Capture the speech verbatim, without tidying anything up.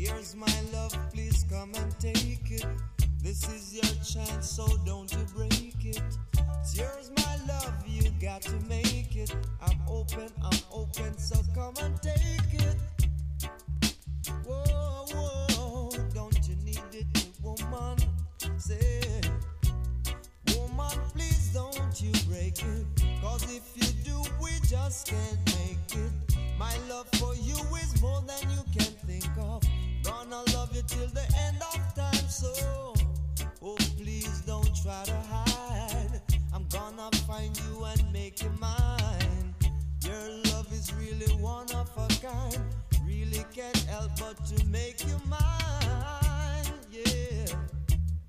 Here's my love, please come and take it. This is your chance, so don't you break it. Here's my love, you got to make it. I'm open, I'm open, so come and take it. Whoa, whoa, don't you need it, woman? Say, woman, please don't you break it. Cause if you do, we just can't make it. My love for you is more than you can think of. Gonna love you till the end of time, so oh, please don't try to hide. I'm gonna find you and make you mine. Your love is really one of a kind. Really can't help but to make you mine.